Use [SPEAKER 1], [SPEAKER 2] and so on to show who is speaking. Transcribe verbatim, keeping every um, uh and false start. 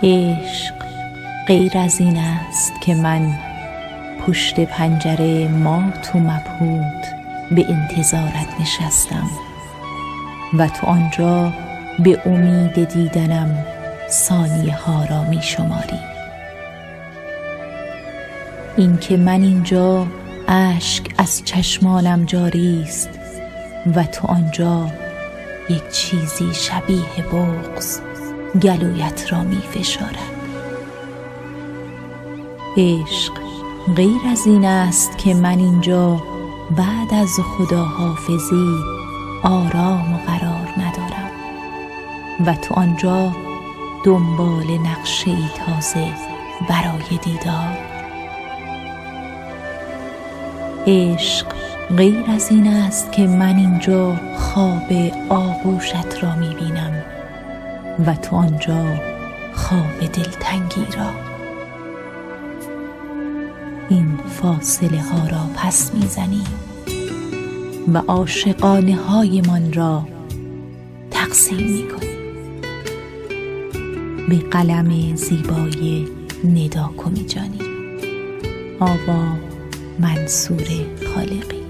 [SPEAKER 1] عشق غیر از این است که من پشت پنجره مات و مبهوت به انتظارت نشستم و تو آنجا به امید دیدنم ثانیه ها را می شماری. این که من اینجا اشک از چشمانم جاری است و تو آنجا یک چیزی شبیه بغض گلویت را می فشارد. عشق غیر از این است که من اینجا بعد از خداحافظی آرام و قرار ندارم و تو آنجا دنبال نقشه‌ای تازه برای دیدار. عشق غیر از این است که من اینجا خواب آغوشت را می بینم و تو آنجا خواب دلتنگی را. این فاصله ها را پس می زنیم و عاشقانه های من را تقسیم می کنیم. به قلم زیبای ندا کمیجانی. آوا منصور خالقی.